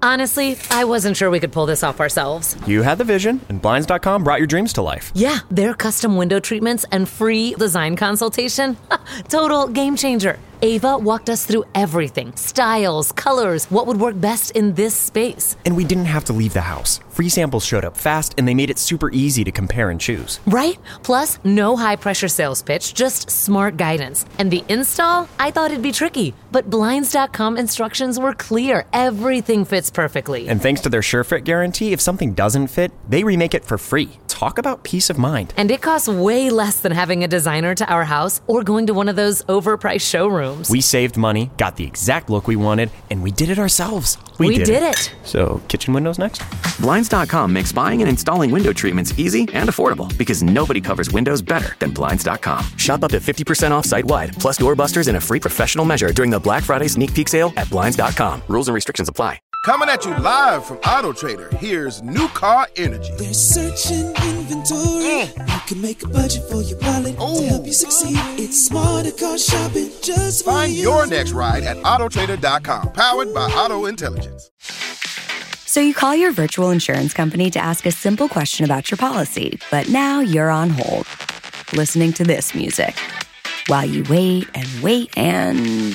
Honestly, I wasn't sure we could pull this off ourselves. You had the vision, and Blinds.com brought your dreams to life. Yeah, their custom window treatments and free design consultation. Total game changer. Ava walked us through everything. Styles, colors, what would work best in this space. And we didn't have to leave the house. Free samples showed up fast, and they made it super easy to compare and choose. Right? Plus, no high-pressure sales pitch, just smart guidance. And the install? I thought it'd be tricky. But Blinds.com instructions were clear. Everything fits perfectly. And thanks to their SureFit guarantee, if something doesn't fit, they remake it for free. Talk about peace of mind. And it costs way less than having a designer to our house or going to one of those overpriced showrooms. We saved money, got the exact look we wanted, and we did it ourselves. We did it. So, kitchen windows next? Blinds.com makes buying and installing window treatments easy and affordable because nobody covers windows better than Blinds.com. Shop up to 50% off site-wide, plus doorbusters and a free professional measure during the Black Friday sneak peek sale at Blinds.com. Rules and restrictions apply. Coming at you live from Auto Trader, here's New Car Energy. They're searching inventory. You can make a budget for your wallet to help you succeed. It's smarter car shopping just for Find you. your next ride at autotrader.com, powered by Auto Intelligence. So you call your virtual insurance company to ask a simple question about your policy, but now you're on hold, listening to this music while you wait and wait and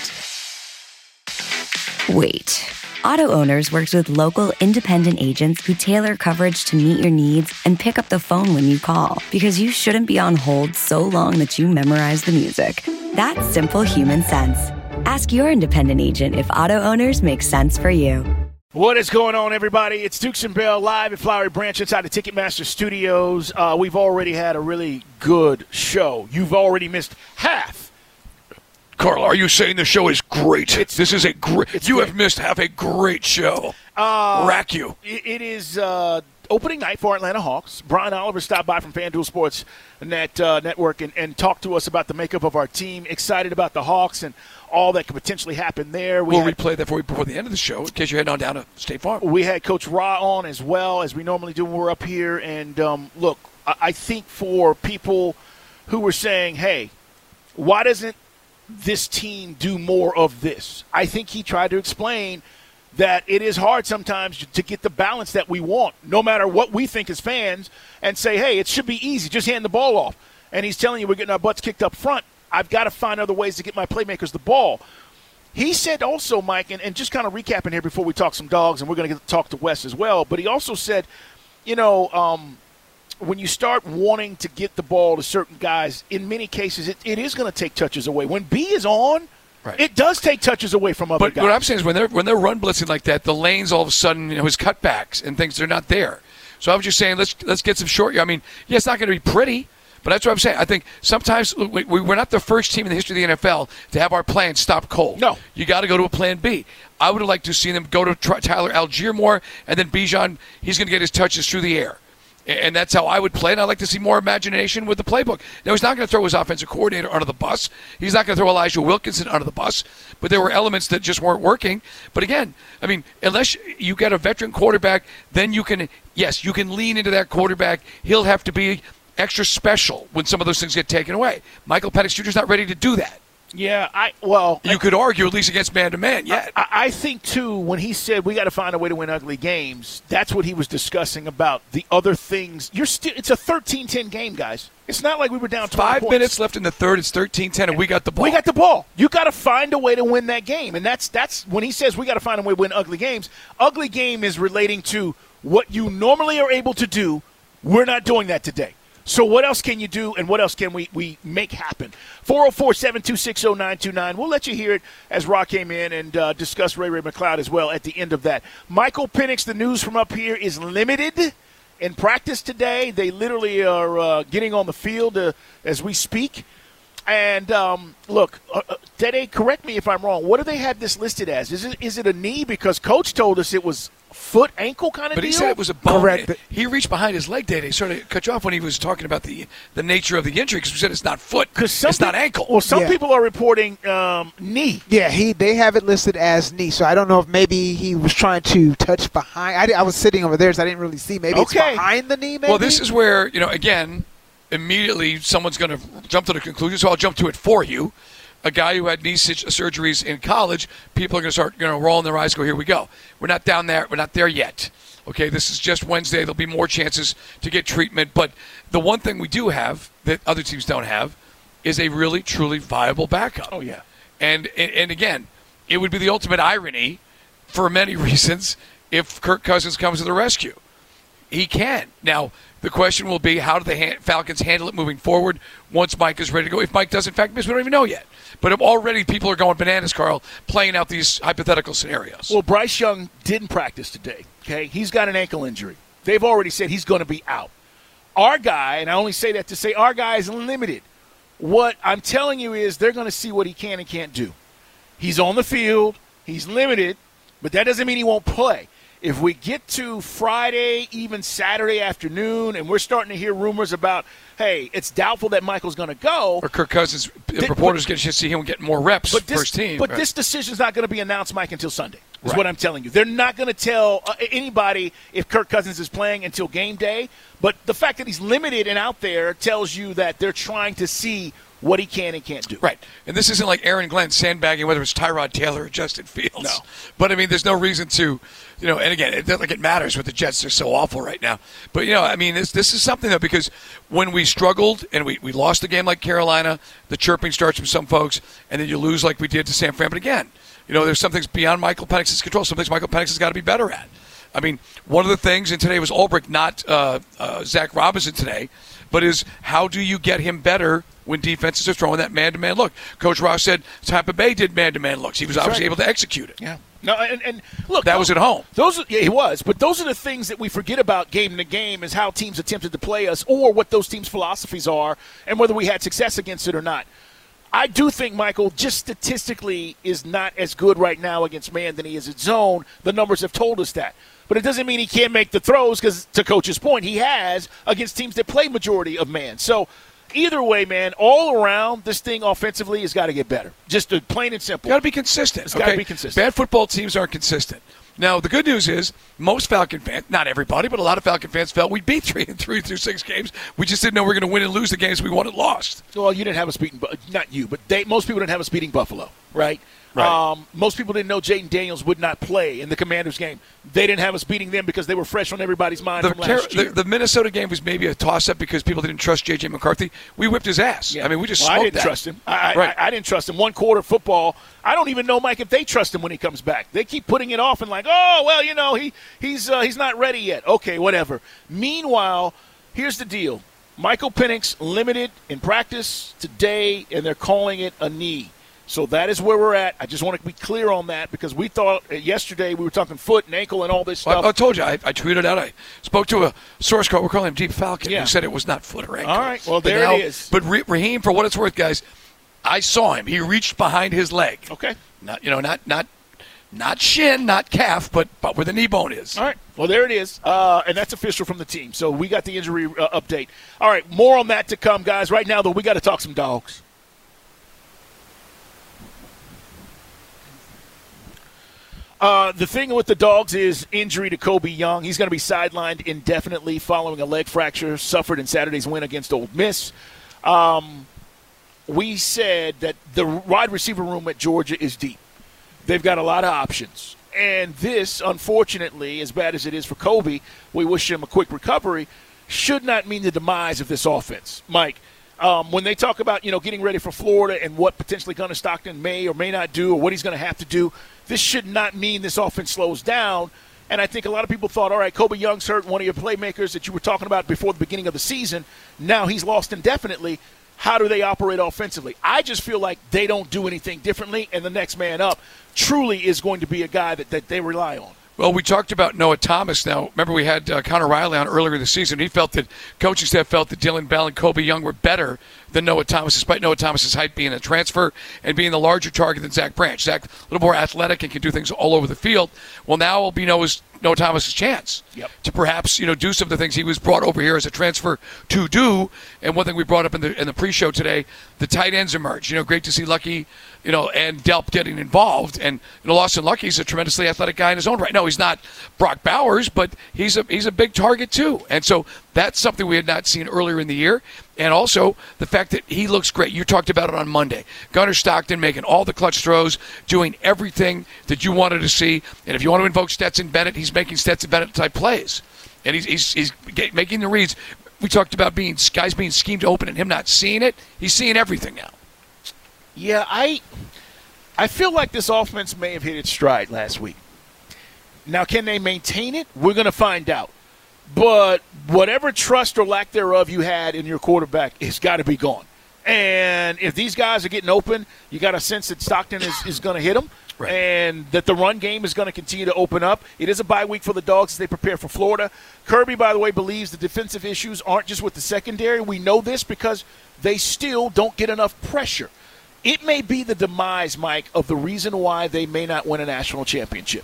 wait. Auto Owners works with local independent agents who tailor coverage to meet your needs and pick up the phone when you call, because you shouldn't be on hold so long that you memorize the music. That's simple human sense. Ask your independent agent if Auto Owners makes sense for you. What is going on, everybody? It's Dukes and Bell live at Flowery Branch inside the Ticketmaster Studios. We've already had a really good show. You've already missed half. Carl, are you saying the show is great? This is a great. You great. have missed half a great show. Rack you. It is opening night for Atlanta Hawks. Brian Oliver stopped by from FanDuel Sports Network and talked to us about the makeup of our team. Excited about the Hawks and all that could potentially happen there. We'll replay that for you before the end of the show in case you're heading on down to State Farm. We had Coach Ra on as well, as we normally do when we're up here. And, look, I think for people who were saying, hey, why doesn't this team do more of this? I think he tried to explain that it is hard sometimes to get the balance that we want, no matter what we think as fans, and say, hey, it should be easy, just hand the ball off. And he's telling you we're getting our butts kicked up front. I've got to find other ways to get my playmakers the ball. He said also, Mike, and just kind of recapping here before we talk some dogs, and we're going to get to talk to Wes as well, but he also said, when you start wanting to get the ball to certain guys, in many cases it is going to take touches away. When B is on, right, it does take touches away from other guys. But what I'm saying is when they're run blitzing like that, the lanes all of a sudden, his cutbacks and things, they're not there. So I was just saying, let's get some short. I mean, yeah, it's not going to be pretty, but that's what I'm saying. I think sometimes we're not the first team in the history of the NFL to have our plan stop cold. No. You got to go to a plan B. I would have liked to see them go to Tyler Algier more, and then Bijan, he's going to get his touches through the air. And that's how I would play, and I'd like to see more imagination with the playbook. Now, he's not going to throw his offensive coordinator under the bus. He's not going to throw Elijah Wilkinson under the bus. But there were elements that just weren't working. But again, I mean, unless you get a veteran quarterback, then you can lean into that quarterback. He'll have to be extra special when some of those things get taken away. Michael Penix Jr. is not ready to do that. Yeah, you could argue at least against man-to-man, yeah. I think, too, when he said we got to find a way to win ugly games, that's what he was discussing about the other things. It's a 13-10 game, guys. It's not like we were down 20 5 points. minutes left in the third. It's 13-10, and we got the ball. We got the ball. You got to find a way to win that game. And that's when he says we got to find a way to win ugly games. Ugly game is relating to what you normally are able to do. We're not doing that today. So what else can you do, and what else can we make happen? 404-726-0929. We'll let you hear it as Rock came in and discuss Ray McCloud as well at the end of that. Michael Penix, the news from up here, is limited in practice today. They literally are getting on the field as we speak. And, look, Dede, correct me if I'm wrong. What do they have this listed as? Is it a knee? Because Coach told us it was foot, ankle kind of deal? But he said it was a bone. Correct. He reached behind his leg, Dede. He sort of cut you off when he was talking about the nature of the injury because we said it's not foot, it's not ankle. Well, some people are reporting knee. Yeah, they have it listed as knee. So I don't know if maybe he was trying to touch behind. I was sitting over there, so I didn't really see. Maybe it's behind the knee, maybe? Well, this is where, again, immediately someone's going to jump to the conclusion, so I'll jump to it for you. a guy who had knee surgeries in college, people are going to start rolling their eyes, go, here we go. We're not down there. We're not there yet. Okay, this is just Wednesday. There'll be more chances to get treatment. But the one thing we do have that other teams don't have is a really, truly viable backup. Oh, yeah. And again, it would be the ultimate irony for many reasons if Kirk Cousins comes to the rescue. He can. Now, the question will be, how do the Falcons handle it moving forward once Mike is ready to go? If Mike does, in fact, miss, we don't even know yet. But already people are going bananas, Carl, playing out these hypothetical scenarios. Well, Bryce Young didn't practice today, okay? He's got an ankle injury. They've already said he's going to be out. Our guy, and I only say that to say our guy is limited. What I'm telling you is they're going to see what he can and can't do. He's on the field. He's limited, but that doesn't mean he won't play. If we get to Friday, even Saturday afternoon, and we're starting to hear rumors about, hey, it's doubtful that Michael's going to go. Or Kirk Cousins, reporters get to see him get more reps first team. But this decision's not going to be announced, Mike, until Sunday, is what I'm telling you. They're not going to tell anybody if Kirk Cousins is playing until game day. But the fact that he's limited and out there tells you that they're trying to see what he can and can't do. Right. And this isn't like Aaron Glenn sandbagging whether it's Tyrod Taylor or Justin Fields. No. But, I mean, there's no reason to, and again, it doesn't like it matters with the Jets. They're so awful right now. But, I mean, this is something, though, because when we struggled and we lost a game like Carolina, the chirping starts from some folks, and then you lose like we did to San Fran. But, again, there's some things beyond Michael Penix's control. Some things Michael Penix has got to be better at. I mean, one of the things, and today was Ulbrich, not Zach Robinson today, but is how do you get him better when defenses are throwing that man-to-man look? Coach Ross said Tampa Bay did man-to-man looks. He was obviously able to execute it. Yeah. No, and look, that was at home. He was. But those are the things that we forget about game to game is how teams attempted to play us or what those teams' philosophies are and whether we had success against it or not. I do think Michael just statistically is not as good right now against man than he is at zone. The numbers have told us that. But it doesn't mean he can't make the throws because, to Coach's point, he has against teams that play majority of man. So either way, man, all around, this thing offensively has got to get better. Just plain and simple. Got to be consistent. It's got to be consistent. Bad football teams aren't consistent. Now, the good news is most Falcon fans, not everybody, but a lot of Falcon fans felt we beat 3-3 through 6 games. We just didn't know we were going to win and lose the games we won and lost. Well, you didn't have us beating – not you, but most people didn't have us beating Buffalo, right? Right. Most people didn't know Jaden Daniels would not play in the Commanders game. They didn't have us beating them because they were fresh on everybody's mind from last year. The Minnesota game was maybe a toss-up because people didn't trust J.J. McCarthy. We whipped his ass. Yeah. I mean, we just smoked I didn't that. trust him. I didn't trust him. One quarter football, I don't even know, Mike, if they trust him when he comes back. They keep putting it off and like, oh, well, he's not ready yet. Okay, whatever. Meanwhile, here's the deal. Michael Penix limited in practice today, and they're calling it a knee. So that is where we're at. I just want to be clear on that because we thought yesterday we were talking foot and ankle and all this stuff. I told you. I tweeted out. I spoke to a source called, we're calling him Deep Falcon, who said it was not foot or ankle. All right. Well, there it is. But Raheem, for what it's worth, guys, I saw him. He reached behind his leg. Okay. Not shin, not calf, but where the knee bone is. All right. Well, there it is. And that's official from the team. So we got the injury update. All right. More on that to come, guys. Right now, though, we got to talk some dogs. The thing with the Dogs is injury to Kobe Young. He's going to be sidelined indefinitely following a leg fracture suffered in Saturday's win against Ole Miss. We said that the wide receiver room at Georgia is deep. They've got a lot of options. And this, unfortunately, as bad as it is for Kobe, we wish him a quick recovery, should not mean the demise of this offense. Mike, when they talk about, getting ready for Florida and what potentially Gunnar Stockton may or may not do or what he's going to have to do, this should not mean this offense slows down. And I think a lot of people thought, all right, Kobe Young's hurt, one of your playmakers that you were talking about before the beginning of the season. Now he's lost indefinitely. How do they operate offensively? I just feel like they don't do anything differently, and the next man up truly is going to be a guy that they rely on. Well, we talked about Noah Thomas. Now, remember we had Connor Riley on earlier this season. He felt that coaching staff felt that Dylan Bell and Kobe Young were better than Noah Thomas, despite Noah Thomas's height being a transfer and being the larger target than Zach Branch. Zach, a little more athletic and can do things all over the field. Well, now will be Noah Thomas's chance to perhaps do some of the things he was brought over here as a transfer to do. And one thing we brought up in the pre-show today, the tight ends emerge. Great to see Lucky, and Delp getting involved. And Lawson Lucky's a tremendously athletic guy in his own right. No, he's not Brock Bowers, but he's a big target too. And so that's something we had not seen earlier in the year. And also the fact that he looks great. You talked about it on Monday. Gunnar Stockton making all the clutch throws, doing everything that you wanted to see. And if you want to invoke Stetson Bennett, he's making Stetson Bennett-type plays. And he's making the reads. We talked about guys being schemed open and him not seeing it. He's seeing everything now. Yeah, I feel like this offense may have hit its stride last week. Now, can they maintain it? We're going to find out. But whatever trust or lack thereof you had in your quarterback has got to be gone. And if these guys are getting open, you got a sense that Stockton is going to hit them, right, and that the run game is going to continue to open up. It is a bye week for the Dogs as they prepare for Florida. Kirby, by the way, believes the defensive issues aren't just with the secondary. We know this because they still don't get enough pressure. It may be the demise, Mike, of the reason why they may not win a national championship.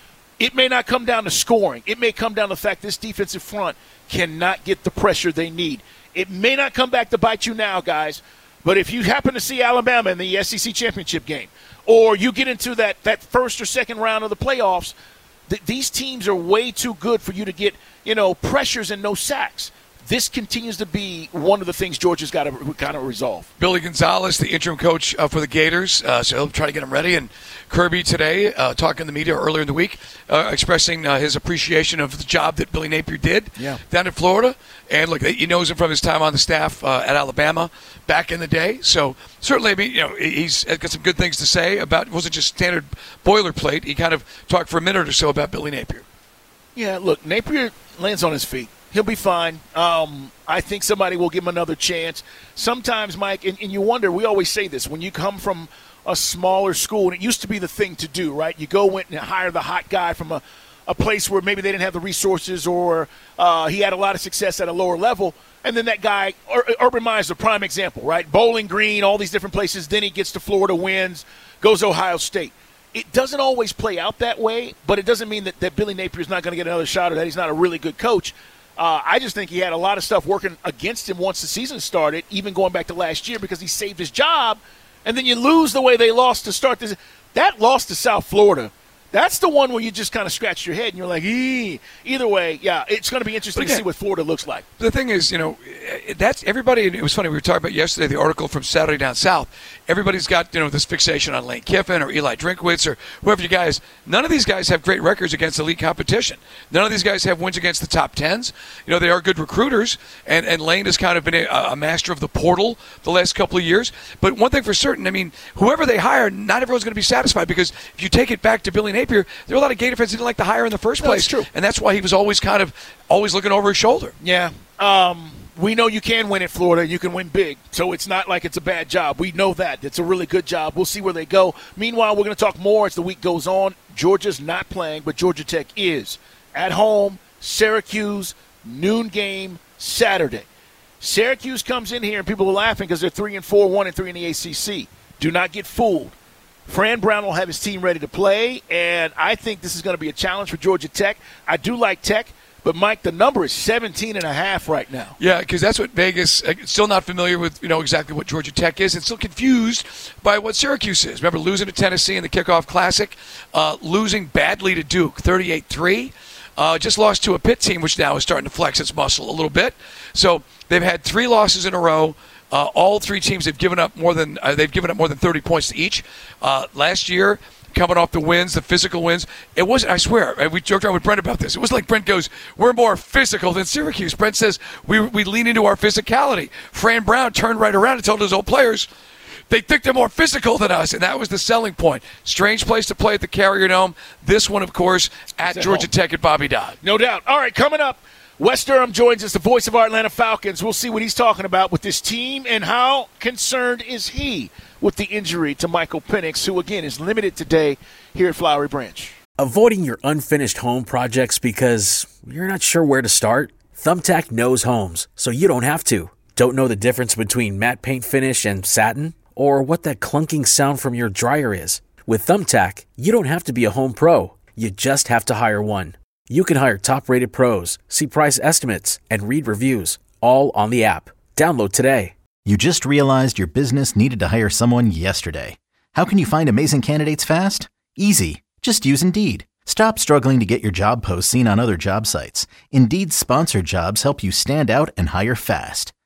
It may not come down to scoring. It may come down to the fact this defensive front cannot get the pressure they need. It may not come back to bite you now, guys, but if you happen to see Alabama in the SEC championship game, or you get into that first or second round of the playoffs, these teams are way too good for you to get, pressures and no sacks. This continues to be one of the things Georgia's got to kind of resolve. Billy Gonzalez, the interim coach for the Gators, so he'll try to get them ready. And Kirby today, talking to the media earlier in the week, expressing his appreciation of the job that Billy Napier did down in Florida. And look, he knows him from his time on the staff at Alabama back in the day. So certainly, he's got some good things to say about. It wasn't just standard boilerplate. He kind of talked for a minute or so about Billy Napier. Yeah, look, Napier lands on his feet. He'll be fine. I think somebody will give him another chance. Sometimes, Mike, and you wonder, we always say this, when you come from a smaller school, and it used to be the thing to do, right? You go and hire the hot guy from a place where maybe they didn't have the resources or he had a lot of success at a lower level, and then that guy, Urban Meyer's a prime example, right? Bowling Green, all these different places. Then he gets to Florida, wins, goes to Ohio State. It doesn't always play out that way, but it doesn't mean that Billy Napier is not going to get another shot or that he's not a really good coach. I just think he had a lot of stuff working against him once the season started, even going back to last year, because he saved his job, and then you lose the way they lost to start this. That loss to South Florida, that's the one where you just kind of scratch your head and you're like, either way, yeah, it's going to be interesting to see what Florida looks like. The thing is, that's everybody. It was funny. We were talking about yesterday the article from Saturday Down South. Everybody's got this fixation on Lane Kiffin or Eli Drinkwitz or whoever you guys. None of these guys have great records against elite competition. None of these guys have wins against the top tens. They are good recruiters, and Lane has kind of been a master of the portal the last couple of years. But one thing for certain, whoever they hire, not everyone's going to be satisfied, because if you take it back to Billy Napier, there were a lot of Gator fans who didn't like to hire in the first place. That's true. And that's why he was always always looking over his shoulder. Yeah. We know you can win at Florida. You can win big. So it's not like it's a bad job. We know that. It's a really good job. We'll see where they go. Meanwhile, we're going to talk more as the week goes on. Georgia's not playing, but Georgia Tech is. At home, Syracuse, noon game, Saturday. Syracuse comes in here and people are laughing because they're 3-4, 1-3 in the ACC. Do not get fooled. Fran Brown will have his team ready to play, and I think this is going to be a challenge for Georgia Tech. I do like Tech, but, Mike, the number is 17.5 right now. Yeah, because that's what Vegas, still not familiar with, exactly what Georgia Tech is, and still confused by what Syracuse is. Remember losing to Tennessee in the Kickoff Classic, losing badly to Duke, 38-3. Just lost to a Pitt team, which now is starting to flex its muscle a little bit. So they've had 3 losses in a row. All 3 teams have given up more than 30 points to each. Last year, coming off the wins, the physical wins, it wasn't. I swear, we joked around with Brent about this. It was like Brent goes, "We're more physical than Syracuse." Brent says we lean into our physicality. Fran Brown turned right around and told his old players they think they're more physical than us, and that was the selling point. Strange place to play at the Carrier Dome. This one, of course, at Georgia Tech at Bobby Dodd. No doubt. All right, coming up. Wes Durham joins us, the voice of our Atlanta Falcons. We'll see what he's talking about with this team and how concerned is he with the injury to Michael Penix, who, again, is limited today here at Flowery Branch. Avoiding your unfinished home projects because you're not sure where to start? Thumbtack knows homes, so you don't have to. Don't know the difference between matte paint finish and satin? Or what that clunking sound from your dryer is? With Thumbtack, you don't have to be a home pro. You just have to hire one. You can hire top-rated pros, see price estimates, and read reviews, all on the app. Download today. You just realized your business needed to hire someone yesterday. How can you find amazing candidates fast? Easy. Just use Indeed. Stop struggling to get your job posts seen on other job sites. Indeed's sponsored jobs help you stand out and hire fast.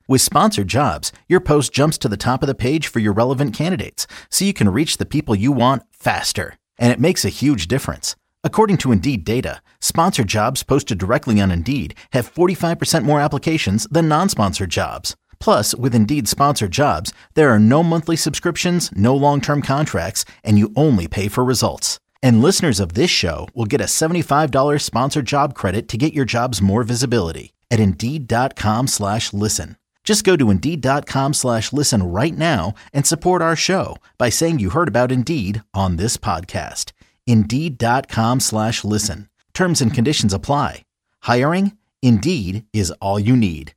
With Sponsored Jobs, your post jumps to the top of the page for your relevant candidates, so you can reach the people you want faster. And it makes a huge difference. According to Indeed data, sponsored jobs posted directly on Indeed have 45% more applications than non-sponsored jobs. Plus, with Indeed Sponsored Jobs, there are no monthly subscriptions, no long-term contracts, and you only pay for results. And listeners of this show will get a $75 sponsored job credit to get your jobs more visibility at Indeed.com/listen. Just go to Indeed.com/listen right now and support our show by saying you heard about Indeed on this podcast. Indeed.com/listen. Terms and conditions apply. Hiring? Indeed is all you need.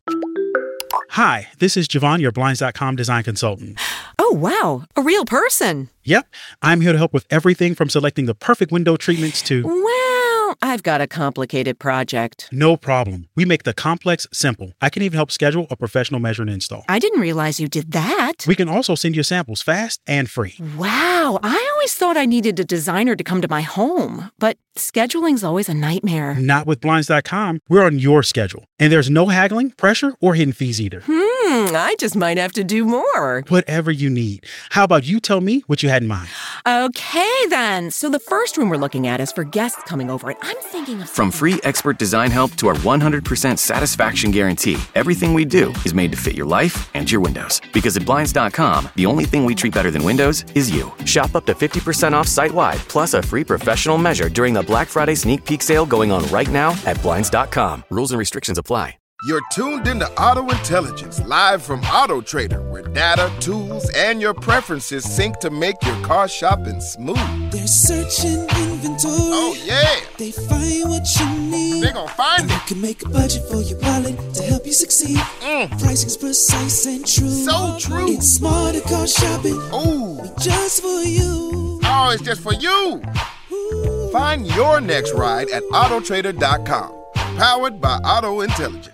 Hi, this is Javon, your Blinds.com design consultant. Oh, wow. A real person. Yep. I'm here to help with everything from selecting the perfect window treatments to... Well, I've got a complicated project. No problem. We make the complex simple. I can even help schedule a professional measure and install. I didn't realize you did that. We can also send you samples fast and free. Wow. I always thought I needed a designer to come to my home, but scheduling's always a nightmare. Not with Blinds.com. We're on your schedule. And there's no haggling, pressure, or hidden fees either. I just might have to do more. Whatever you need. How about you tell me what you had in mind? Okay, then. So the first room we're looking at is for guests coming over, and I'm thinking of... From free expert design help to our 100% satisfaction guarantee, everything we do is made to fit your life and your windows. Because at Blinds.com, the only thing we treat better than windows is you. Shop up to 50% off site-wide, plus a free professional measure during the Black Friday sneak peek sale going on right now at Blinds.com. Rules and restrictions apply. You're tuned into Auto Intelligence, live from Auto Trader, where data, tools, and your preferences sync to make your car shopping smooth. They're searching inventory. Oh, yeah. They find what you need. They're gonna find it. You can make a budget for your wallet to help you succeed. Pricing's precise and true. So true. It's smarter car shopping. Ooh. Just for you. Oh, it's just for you. Ooh. Find your next ride at Autotrader.com. Powered by Auto Intelligence.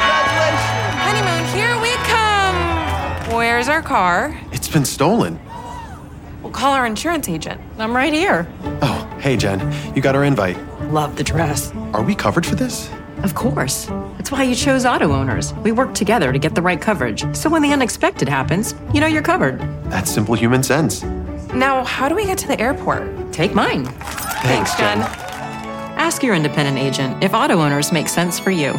Honeymoon, here we come. Where's our car? It's been stolen. We'll call our insurance agent. I'm right here. Oh, hey, Jen. You got our invite. Love the dress. Are we covered for this? Of course. That's why you chose Auto Owners. We work together to get the right coverage. So when the unexpected happens, you know you're covered. That's simple human sense. Now, how do we get to the airport? Take mine. Thanks, Jen. Ask your independent agent if Auto Owners make sense for you.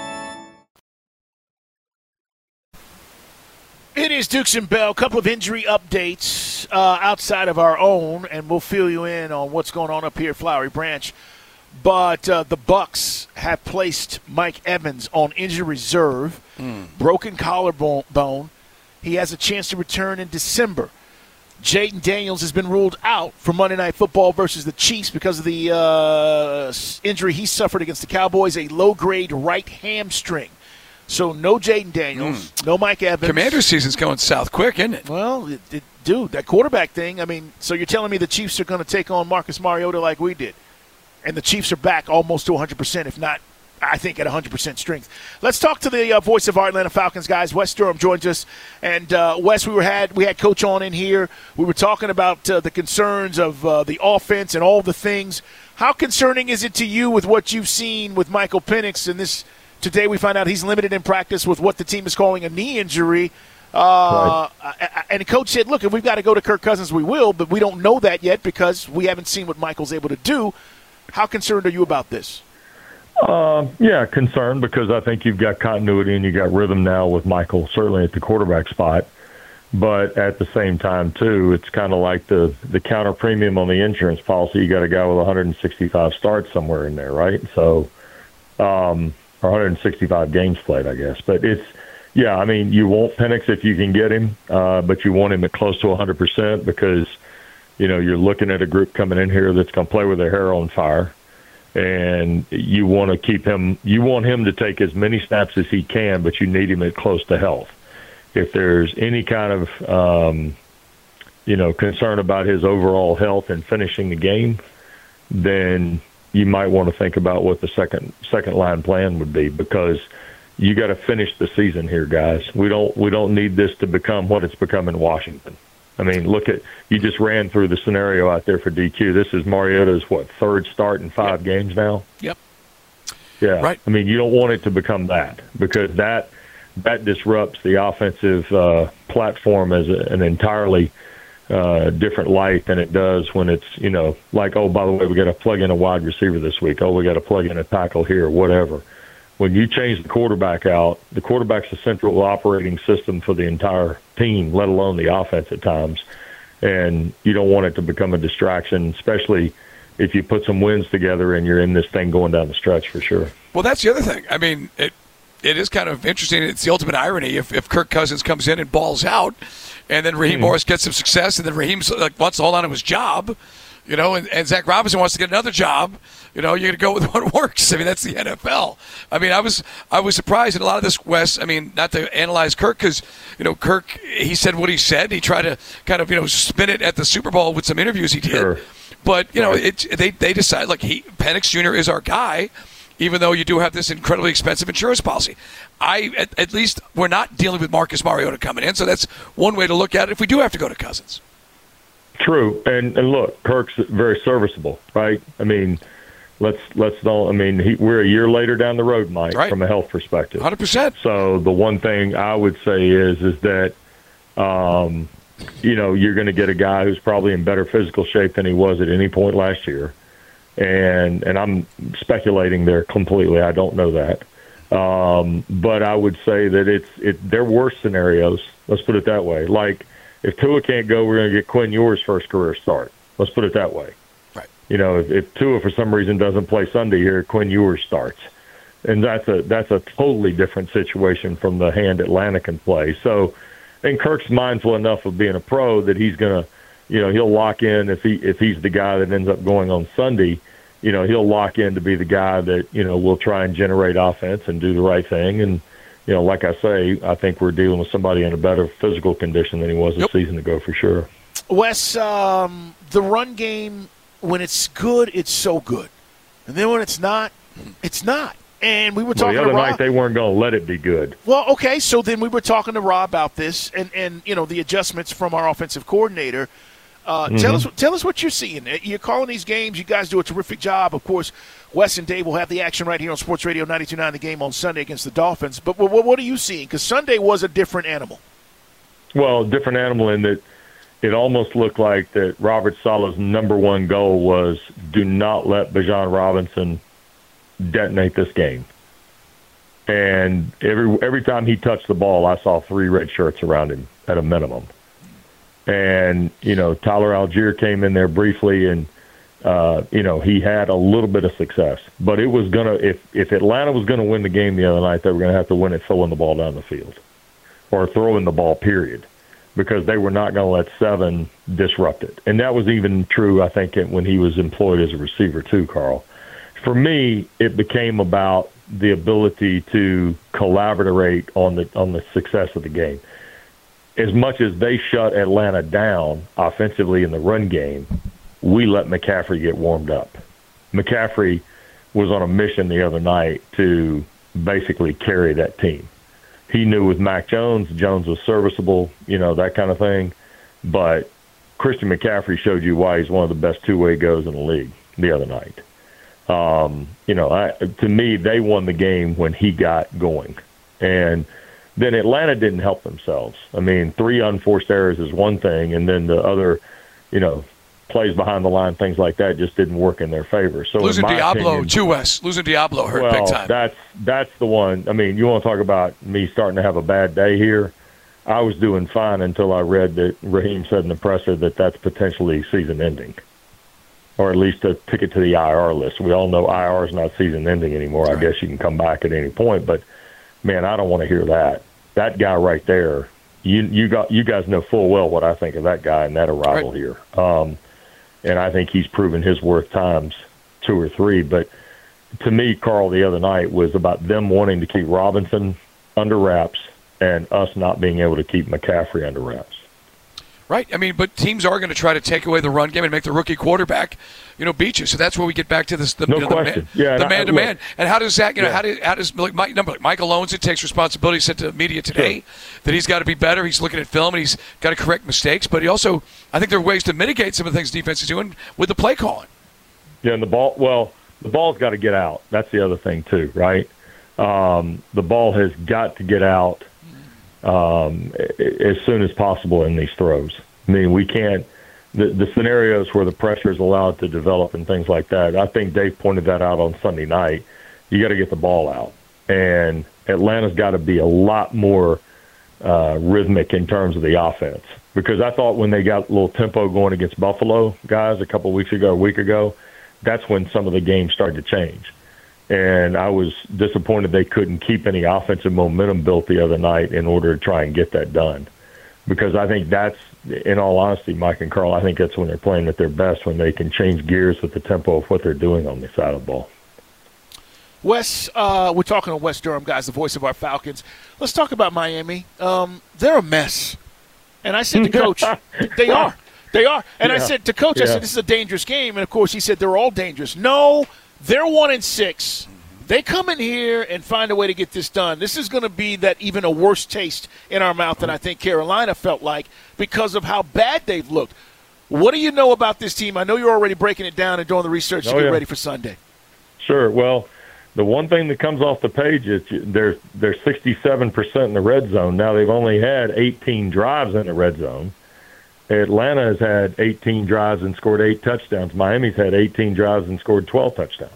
It is Dukes and Bell. A couple of injury updates outside of our own, and we'll fill you in on what's going on up here at Flowery Branch. But the Bucks have placed Mike Evans on injury reserve, broken collarbone. He has a chance to return in December. Jaden Daniels has been ruled out for Monday Night Football versus the Chiefs because of the injury he suffered against the Cowboys, a low-grade right hamstring. So no Jaden Daniels, no Mike Evans. Commander's season's going south quick, isn't it? Well, dude, that quarterback thing, I mean, so you're telling me the Chiefs are going to take on Marcus Mariota like we did. And the Chiefs are back almost to 100%, if not, I think, at 100% strength. Let's talk to the voice of our Atlanta Falcons, guys. Wes Durham joins us. And, Wes, we had Coach on in here. We were talking about the concerns of the offense and all the things. How concerning is it to you with what you've seen with Michael Penix in this? Today we find out he's limited in practice with what the team is calling a knee injury. Right. And the coach said, look, if we've got to go to Kirk Cousins, we will, but we don't know that yet because we haven't seen what Michael's able to do. How concerned are you about this? Yeah, concerned because I think you've got continuity and you got rhythm now with Michael, certainly at the quarterback spot. But at the same time, too, it's kind of like the counter premium on the insurance policy. You got a guy with 165 starts somewhere in there, right? So, or 165 games played, I guess. But it's, yeah, I mean, you want Penix if you can get him, but you want him at close to 100% because, you know, you're looking at a group coming in here that's going to play with their hair on fire. And you want to keep him, you want him to take as many snaps as he can, but you need him at close to health. If there's any kind of, concern about his overall health and finishing the game, then you might want to think about what the second line plan would be, because you got to finish the season here, guys. We don't need this to become what it's become in Washington. I mean, look at, you just ran through the scenario out there for DQ. This is Mariota's, third start in 5 games now? Yep. Yeah. Right. I mean, you don't want it to become that, because that that disrupts the offensive platform as an entirely different light than it does when it's, like, oh, by the way, we got to plug in a wide receiver this week. Oh, we got to plug in a tackle here, whatever. When you change the quarterback out, the quarterback's a central operating system for the entire team, let alone the offense at times. And you don't want it to become a distraction, especially if you put some wins together and you're in this thing going down the stretch for sure. Well, that's the other thing. I mean, it is kind of interesting. It's the ultimate irony if Kirk Cousins comes in and balls out, and then Raheem Morris gets some success, and then Raheem wants to hold on to his job, and Zach Robinson wants to get another job. You're going to go with what works. I mean, that's the NFL. I mean, I was surprised at a lot of this, Wes. I mean, not to analyze Kirk because, Kirk, he said what he said. He tried to kind of, spin it at the Super Bowl with some interviews he did. Sure. But, they decide, Penix Jr. is our guy, even though you do have this incredibly expensive insurance policy. At least we're not dealing with Marcus Mariota coming in, so that's one way to look at it if we do have to go to Cousins. True. And look, Kirk's very serviceable, right? I mean, let's don't. I mean, we're a year later down the road, Mike, right, from a health perspective. 100%. So the one thing I would say is that, you're going to get a guy who's probably in better physical shape than he was at any point last year, and I'm speculating there completely. I don't know that, but I would say that there are worse scenarios. Let's put it that way. Like, if Tua can't go, we're going to get Quinn Ewers' first career start. Let's put it that way. Right. If Tua for some reason doesn't play Sunday here, Quinn Ewers starts, and that's a totally different situation from the hand Atlanta can play. So, and Kirk's mindful enough of being a pro that he's going to, he'll lock in if he's the guy that ends up going on Sunday. He'll lock in to be the guy that will try and generate offense and do the right thing. And like I say, I think we're dealing with somebody in a better physical condition than he was a season ago for sure. Wes, the run game, when it's good, it's so good. And then when it's not, it's not. And we were talking the other to Rob. night they weren't going to let it be good. Well, okay, so then we were talking to Rob about this and the adjustments from our offensive coordinator. Tell us what you're seeing. You're calling these games. You guys do a terrific job. Of course, Wes and Dave will have the action right here on Sports Radio 92.9 The Game on Sunday against the Dolphins. But what are you seeing? Because Sunday was a different animal. Well, different animal in that it almost looked like that Robert Saleh's number one goal was do not let Bijan Robinson detonate this game. And every time he touched the ball, I saw 3 red shirts around him at a minimum. And, Tyler Algier came in there briefly and, he had a little bit of success. But it was going to – if Atlanta was going to win the game the other night, they were going to have to win it throwing the ball down the field or throwing the ball, period, because they were not going to let 7 disrupt it. And that was even true, I think, when he was employed as a receiver too, Carl. For me, it became about the ability to collaborate on the success of the game. As much as they shut Atlanta down offensively in the run game, we let McCaffrey get warmed up. McCaffrey was on a mission the other night to basically carry that team. He knew with Mac Jones was serviceable, that kind of thing. But Christian McCaffrey showed you why he's one of the best two-way goes in the league the other night. To me, they won the game when he got going. And then Atlanta didn't help themselves. I mean, 3 unforced errors is one thing, and then the other, plays behind the line, things like that just didn't work in their favor. So losing Diablo too, Wes. Losing Diablo hurt big time. That's the one. I mean, you want to talk about me starting to have a bad day here? I was doing fine until I read that Raheem said in the presser that that's potentially season-ending, or at least a ticket to the IR list. We all know IR is not season-ending anymore. Right. I guess you can come back at any point, but man, I don't want to hear that. That guy right there, you guys know full well what I think of that guy and that arrival right here. And I think he's proven his worth times 2 or 3. But to me, Carl, the other night was about them wanting to keep Robinson under wraps and us not being able to keep McCaffrey under wraps. Right. I mean, but teams are going to try to take away the run game and make the rookie quarterback, beat you. So that's where we get back to this. The man-to-man. And how does that, how does Michael Owens takes responsibility, said to the media today that he's got to be better. He's looking at film and he's got to correct mistakes. But he also, I think there are ways to mitigate some of the things defense is doing with the play calling. Yeah, and the ball's got to get out. That's the other thing too, right? The ball has got to get out as soon as possible in these throws. I mean, we can't the scenarios where the pressure is allowed to develop and things like that. I think Dave pointed that out on Sunday night. You got to get the ball out, and Atlanta's got to be a lot more rhythmic in terms of the offense, because I thought when they got a little tempo going against Buffalo guys a week ago, that's when some of the games started to change. And I was disappointed they couldn't keep any offensive momentum built the other night in order to try and get that done. Because I think that's, in all honesty, Mike and Carl, I think that's when they're playing at their best, when they can change gears with the tempo of what they're doing on the side of the ball. Wes, we're talking to Wes Durham, guys, the voice of our Falcons. Let's talk about Miami. They're a mess. And I said to Coach, they are. They are. And I said to Coach, I said, this is a dangerous game. And, of course, he said they're all dangerous. No, they're 1-6. They come in here and find a way to get this done. This is going to be that even a worse taste in our mouth than I think Carolina felt like because of how bad they've looked. What do you know about this team? I know you're already breaking it down and doing the research to get ready for Sunday. Sure. Well, the one thing that comes off the page is they're 67% in the red zone. Now, they've only had 18 drives in the red zone. Atlanta has had 18 drives and scored 8 touchdowns. Miami's had 18 drives and scored 12 touchdowns.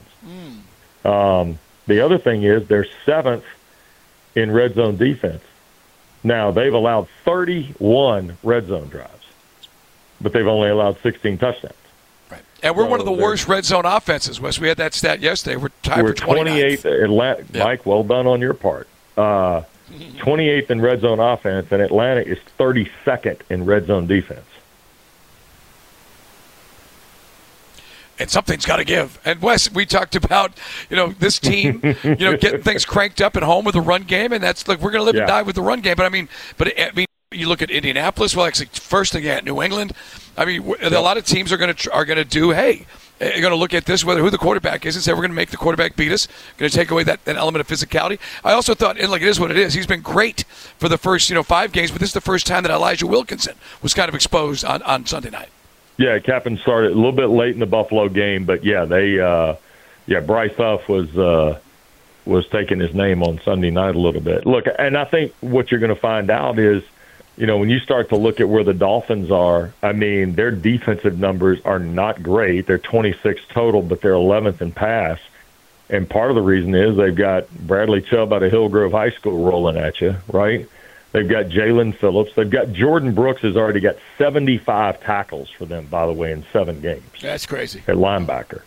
The other thing is they're 7th in red zone defense. Now, they've allowed 31 red zone drives, but they've only allowed 16 touchdowms. Right. And we're one of the worst red zone offenses, Wes. We had that stat yesterday. We're tied for 28th. Atlanta, Mike, well done on your part. 28th in red zone offense, and Atlanta is 32nd in red zone defense. And something's got to give. And, Wes, we talked about, this team, getting things cranked up at home with the run game, and that's, look, we're going to live and die with the run game. But, I mean, you look at Indianapolis, well, actually, first thing at New England. I mean, a lot of teams are going to do, hey, you're going to look at this, who the quarterback is, and say we're going to make the quarterback beat us, going to take away that element of physicality. I also thought, and, it is what it is. He's been great for the first, 5 games, but this is the first time that Elijah Wilkinson was kind of exposed on Sunday night. Yeah, Kaepernick started a little bit late in the Buffalo game, but Bryce Huff was taking his name on Sunday night a little bit. Look, and I think what you're going to find out is, when you start to look at where the Dolphins are, I mean, their defensive numbers are not great. They're 26 total, but they're 11th in pass. And part of the reason is they've got Bradley Chubb out of Hillgrove High School rolling at you, right? They've got Jalen Phillips. They've got Jordan Brooks has already got 75 tackles for them, by the way, in 7 games. That's crazy. At linebacker.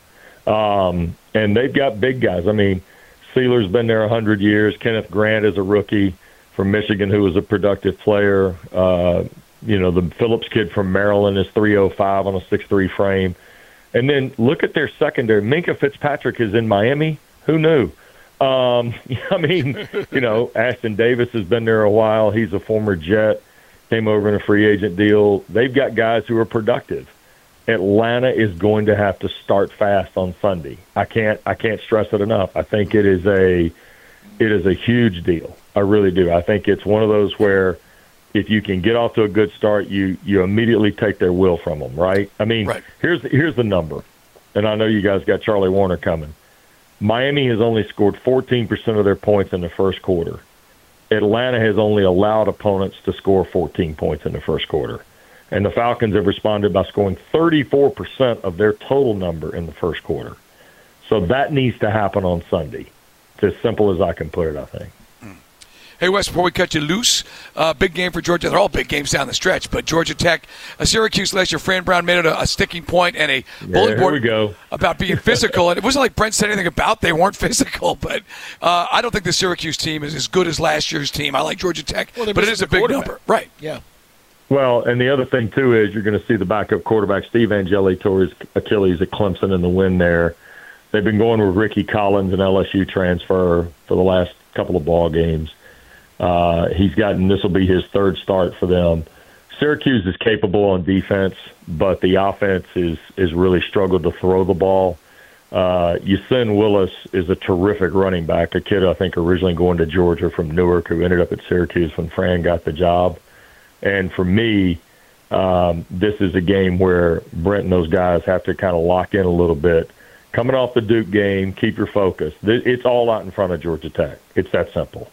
And they've got big guys. I mean, Sealer's been there 100 years. Kenneth Grant is a rookie from Michigan who was a productive player. The Phillips kid from Maryland is 305 on a 6'3 frame. And then look at their secondary. Minkah Fitzpatrick is in Miami. Who knew? I mean, Ashton Davis has been there a while. He's a former Jet, came over in a free agent deal. They've got guys who are productive. Atlanta is going to have to start fast on Sunday. I can't stress it enough. I think it is a huge deal. I really do. I think it's one of those where if you can get off to a good start, you immediately take their will from them, right? I mean, here's the number, and I know you guys got Charlie Warner coming. Miami has only scored 14% of their points in the first quarter. Atlanta has only allowed opponents to score 14 points in the first quarter. And the Falcons have responded by scoring 34% of their total number in the first quarter. So that needs to happen on Sunday. It's as simple as I can put it, I think. Hey, Wes, before we cut you loose, big game for Georgia. They're all big games down the stretch, but Georgia Tech, Syracuse last year, Fran Brown made it a sticking point and a bulletin board about being physical. And it wasn't like Brent said anything about they weren't physical, but I don't think the Syracuse team is as good as last year's team. I like Georgia Tech, but it is a big number. Right. Yeah. Well, and the other thing, too, is you're going to see the backup quarterback, Steve Angeli, tore his Achilles at Clemson in the win there. They've been going with Ricky Collins, an LSU transfer, for the last couple of ball games. This will be his 3rd start for them. Syracuse is capable on defense, but the offense is really struggled to throw the ball. Yasin Willis is a terrific running back, a kid I think originally going to Georgia from Newark who ended up at Syracuse when Fran got the job. And for me, this is a game where Brent and those guys have to kind of lock in a little bit. coming off the Duke game, keep your focus. It's all out in front of Georgia Tech. It's that simple.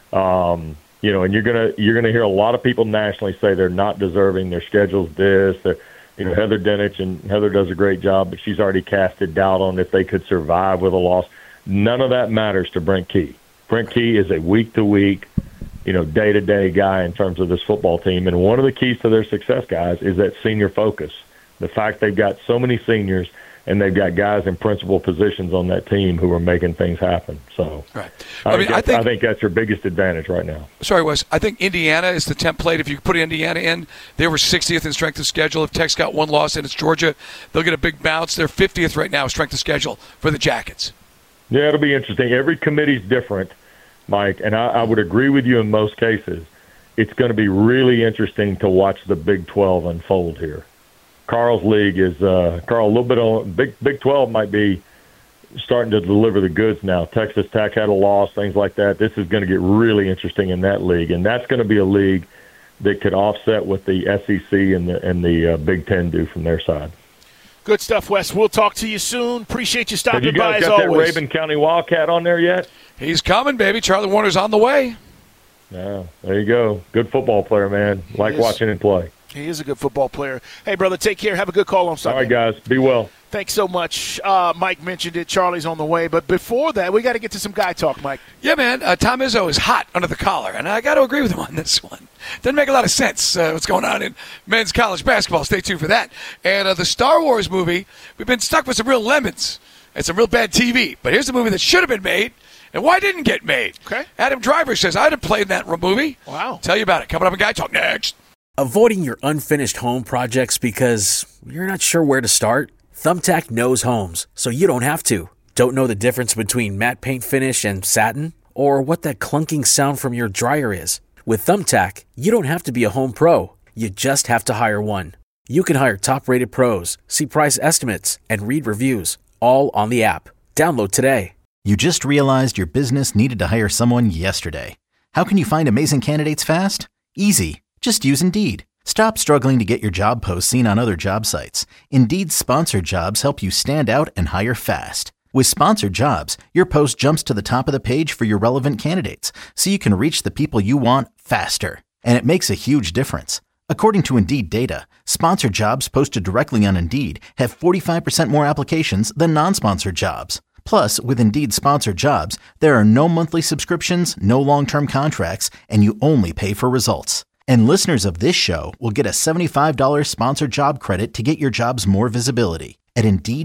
And you're gonna hear a lot of people nationally say they're not deserving. Their schedule's this. Heather Dinich, and Heather does a great job, but she's already casted doubt on if they could survive with a loss. None of that matters to Brent Key. Brent Key is a week-to-week, day-to-day guy in terms of this football team. And one of the keys to their success, guys, is that senior focus. The fact they've got so many seniors and they've got guys in principal positions on that team who are making things happen. So right. I think that's your biggest advantage right now. Sorry, Wes. I think Indiana is the template. If you put Indiana in, they were 60th in strength of schedule. If Tech's got one loss and it's Georgia, they'll get a big bounce. They're 50th right now, strength of schedule for the Jackets. Yeah, it'll be interesting. Every committee's different, Mike, and I would agree with you in most cases. It's going to be really interesting to watch the Big 12 unfold here. Carl's league is Carl a little bit on Big 12 might be starting to deliver the goods now. Texas Tech had a loss, things like that. This is going to get really interesting in that league, and that's going to be a league that could offset what the SEC and the Big Ten do from their side. Good stuff, Wes. We'll talk to you soon. Appreciate you stopping by as always. Have you guys got that Rabun County Wildcat on there yet? He's coming, baby. Charlie Warner's on the way. Yeah, there you go. Good football player, man. Like watching him play. He is a good football player. Hey, brother, take care. Have a good call on Sunday. All right, guys. Be well. Thanks so much. Mike mentioned it. Charlie's on the way. But before that, we got to get to some guy talk, Mike. Yeah, man. Tom Izzo is hot under the collar, and I got to agree with him on this one. Doesn't make a lot of sense what's going on in men's college basketball. Stay tuned for that. And the Star Wars movie, we've been stuck with some real lemons and some real bad TV. But here's a movie that should have been made, and why didn't get made. Okay. Adam Driver says, I'd have played in that movie. Wow. Tell you about it. Coming up in Guy Talk next. Avoiding your unfinished home projects because you're not sure where to start? Thumbtack knows homes, so you don't have to. Don't know the difference between matte paint finish and satin? Or what that clunking sound from your dryer is? With Thumbtack, you don't have to be a home pro. You just have to hire one. You can hire top-rated pros, see price estimates, and read reviews, all on the app. Download today. You just realized your business needed to hire someone yesterday. How can you find amazing candidates fast? Easy. Just use Indeed. Stop struggling to get your job posts seen on other job sites. Indeed's sponsored jobs help you stand out and hire fast. With sponsored jobs, your post jumps to the top of the page for your relevant candidates, so you can reach the people you want faster. And it makes a huge difference. According to Indeed data, sponsored jobs posted directly on Indeed have 45% more applications than non-sponsored jobs. Plus, with Indeed sponsored jobs, there are no monthly subscriptions, no long-term contracts, and you only pay for results. And listeners of this show will get a $75 sponsored job credit to get your jobs more visibility at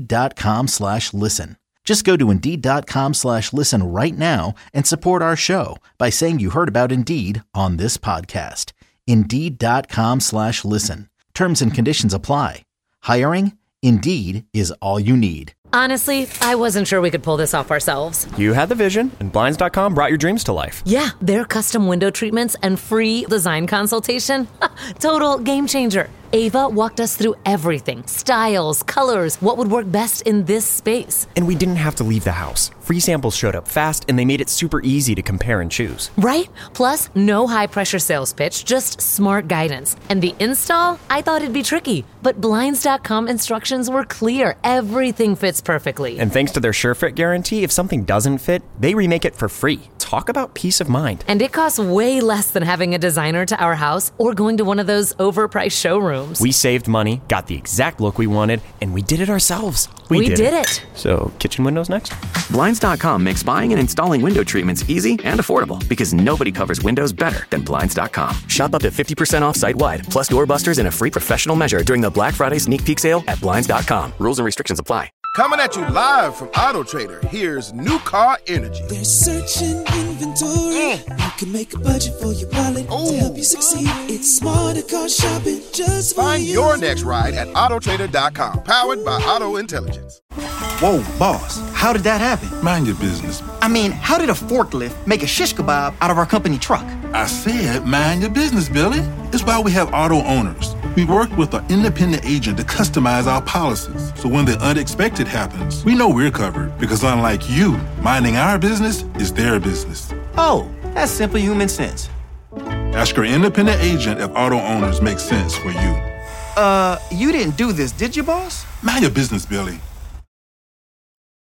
Indeed.com/listen. Just go to Indeed.com/listen right now and support our show by saying you heard about Indeed on this podcast. Indeed.com/listen. Terms and conditions apply. Hiring? Indeed is all you need. Honestly, I wasn't sure we could pull this off ourselves. You had the vision, and Blinds.com brought your dreams to life. Yeah, their custom window treatments and free design consultation. Total game changer. Ava walked us through everything. Styles, colors, what would work best in this space. And we didn't have to leave the house. Free samples showed up fast, and they made it super easy to compare and choose. Right? Plus, no high-pressure sales pitch, just smart guidance. And the install? I thought it'd be tricky, but Blinds.com instructions were clear. Everything fits perfectly. And thanks to their SureFit guarantee, if something doesn't fit, they remake it for free. Talk about peace of mind. And it costs way less than having a designer to our house or going to one of those overpriced showrooms. We saved money, got the exact look we wanted, and we did it ourselves. We did it. So, kitchen windows next? Blinds.com makes buying and installing window treatments easy and affordable because nobody covers windows better than Blinds.com. Shop up to 50% off site-wide, plus doorbusters and a free professional measure during the Black Friday sneak peek sale at Blinds.com. Rules and restrictions apply. Coming at you live from Auto Trader, here's New Car Energy. There's searching inventory. You can make a budget for your wallet to help you succeed. It's smarter car shopping just for Find you. your next ride at Autotrader.com, powered by Auto Intelligence. Whoa, boss, how did that happen? Mind your business. I mean, how did a forklift make a shish kebab out of our company truck? I said mind your business, Billy. It's why we have auto owners. We work with an independent agent to customize our policies. So when the unexpected happens, we know we're covered because unlike you, minding our business is their business. Oh, that's simple human sense. Ask your independent agent if auto owners make sense for you. You didn't do this, did you, boss? Mind your business, Billy.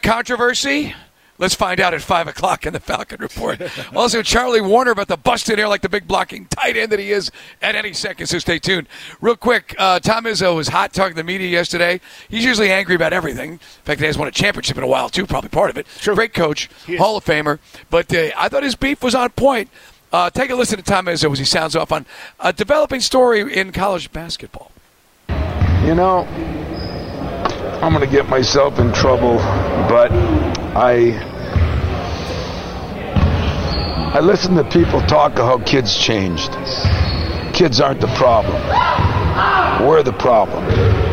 Controversy? Let's find out at 5 o'clock in the Falcon Report. Also, Charlie Warner about to bust in here like the big blocking tight end that he is at any second, so stay tuned. Real quick, Tom Izzo was hot talking to the media yesterday. He's usually angry about everything. In fact, he hasn't won a championship in a while, too, probably part of it. Sure. Great coach, Hall of Famer. But I thought his beef was on point. Take a listen to Tom Izzo as he sounds off on a developing story in college basketball. You know, I'm going to get myself in trouble, but I listen to people talk of how kids changed. Kids aren't the problem. We're the problem.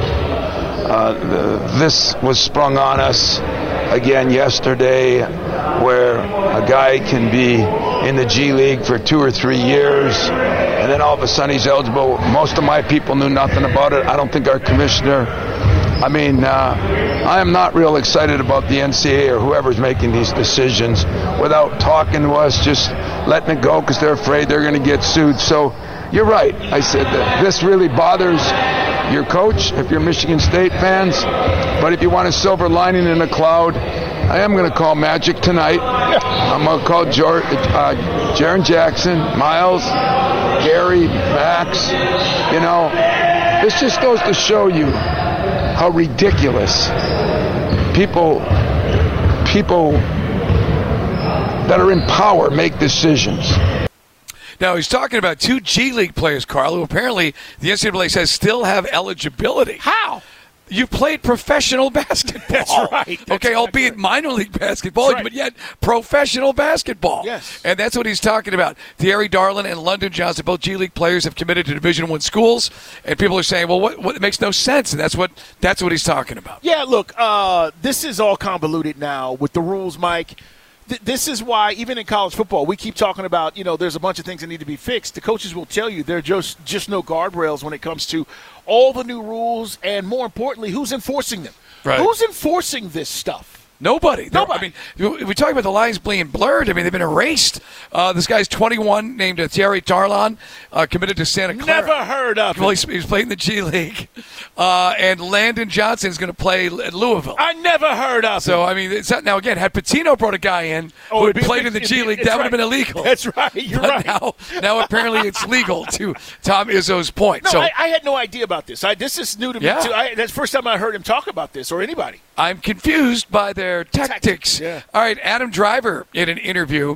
This was sprung on us again yesterday, where a guy can be in the G League for 2 or 3 years, and then all of a sudden he's eligible. Most of my people knew nothing about it. I don't think our commissioner. I am not real excited about the NCAA or whoever's making these decisions without talking to us, just letting it go because they're afraid they're going to get sued. So you're right. I said that this really bothers your coach if you're Michigan State fans. But if you want a silver lining in a cloud, I am going to call Magic tonight. I'm going to call Jaren Jackson, Miles, Gary, Max. You know, this just goes to show you how ridiculous people that are in power make decisions. Now, he's talking about 2 G League players, Carl, who apparently the NCAA says still have eligibility. How? You played professional basketball. That's right. That's okay, albeit minor league basketball, but yet professional basketball. Yes. And that's what he's talking about. Thierry Darlin and London Johnson, both G League players, have committed to Division I schools, and people are saying, well, what it makes no sense, and that's what he's talking about. Yeah, look, this is all convoluted now with the rules, Mike. This is why, even in college football, we keep talking about, there's a bunch of things that need to be fixed. The coaches will tell you there are just no guardrails when it comes to all the new rules, and more importantly, who's enforcing them? Right. Who's enforcing this stuff? Nobody. I mean, we talk about the lines being blurred. I mean, they've been erased. This guy's 21, named Thierry Darlin, committed to Santa Clara. Never heard of him. Well, he's playing in the G League. And Landon Johnson's going to play at Louisville. I never heard of him. So, I mean, it's not, now, again, had Patino brought a guy in who had played in the G League, that would have been illegal. That's right. You're but right. Now apparently it's legal, to Tom Izzo's point. No, so I had no idea about this. This is new to me, too. That's the first time I heard him talk about this, or anybody. I'm confused by their tactics. Yeah. All right, Adam Driver, in an interview,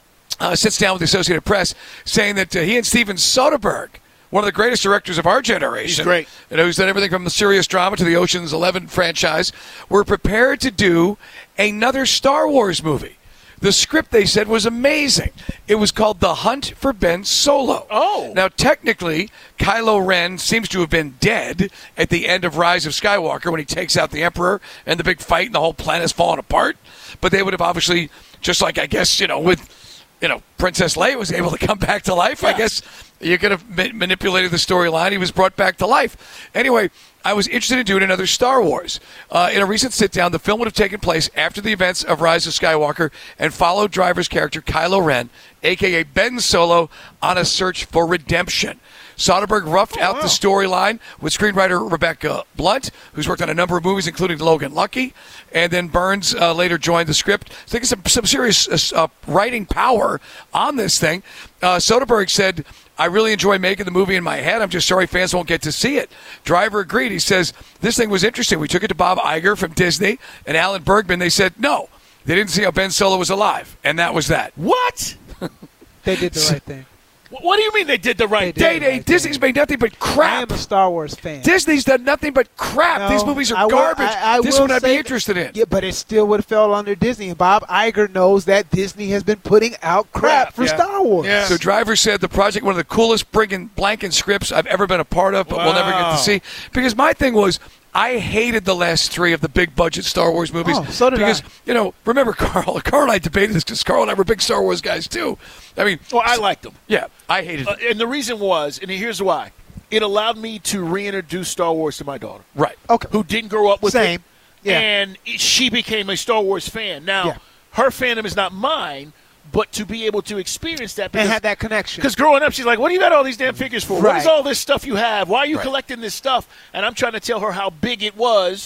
sits down with the Associated Press, saying that he and Steven Soderbergh, one of the greatest directors of our generation, he's great. Who's done everything from the serious drama to the Ocean's 11 franchise, were prepared to do another Star Wars movie. The script, they said, was amazing. It was called The Hunt for Ben Solo. Oh. Now, technically, Kylo Ren seems to have been dead at the end of Rise of Skywalker when he takes out the Emperor and the big fight and the whole planet's falling apart. But they would have obviously, just like, I guess, with Princess Leia was able to come back to life. Yeah. I guess you could have manipulated the storyline. He was brought back to life. Anyway, I was interested in doing another Star Wars. In a recent sit-down, the film would have taken place after the events of Rise of Skywalker and followed Driver's character Kylo Ren, a.k.a. Ben Solo, on a search for redemption. Soderbergh roughed out the storyline with screenwriter Rebecca Blunt, who's worked on a number of movies, including Logan Lucky, and then Burns later joined the script. So I think some serious writing power on this thing. Soderbergh said, I really enjoy making the movie in my head. I'm just sorry fans won't get to see it. Driver agreed. He says, this thing was interesting. We took it to Bob Iger from Disney and Alan Bergman. They said, no, they didn't see how Ben Solo was alive. And that was that. What? They did the right thing. What do you mean they did the right thing? Disney's made nothing but crap. I am a Star Wars fan. Disney's done nothing but crap. These movies are garbage. This one I'd be interested in. Yeah, but it still would have fell under Disney. And Bob Iger knows that Disney has been putting out crap for Star Wars. Yeah. So Driver said the project, one of the coolest blanking scripts I've ever been a part of, but we'll never get to see. Because my thing was, I hated the last 3 of the big-budget Star Wars movies. Oh, so did I. Because, remember Carl and I debated this because Carl and I were big Star Wars guys, too. I mean... Well, I liked them. Yeah, I hated them. And the reason was, and here's why, it allowed me to reintroduce Star Wars to my daughter. Right. Okay. Who didn't grow up with it. Yeah. And she became a Star Wars fan. Now, her fandom is not mine, but to be able to experience that. And have that connection. Because growing up, she's like, what do you got all these damn figures for? Right. What is all this stuff you have? Why are you collecting this stuff? And I'm trying to tell her how big it was